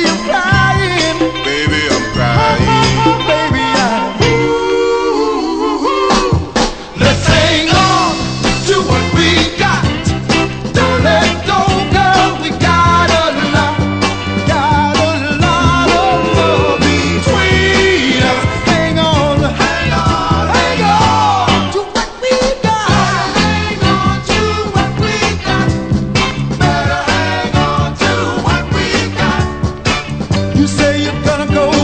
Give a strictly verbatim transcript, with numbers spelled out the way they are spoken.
I'm crying. Baby, I'm crying. Baby, I'm ooh. Let's hang on to what we got. Don't let go, girl. We got a lot, got a lot of love between us. Hang on, hang on, hang on to what we got. Hang on to what we got. Better hang on to what we got. You say you're gonna go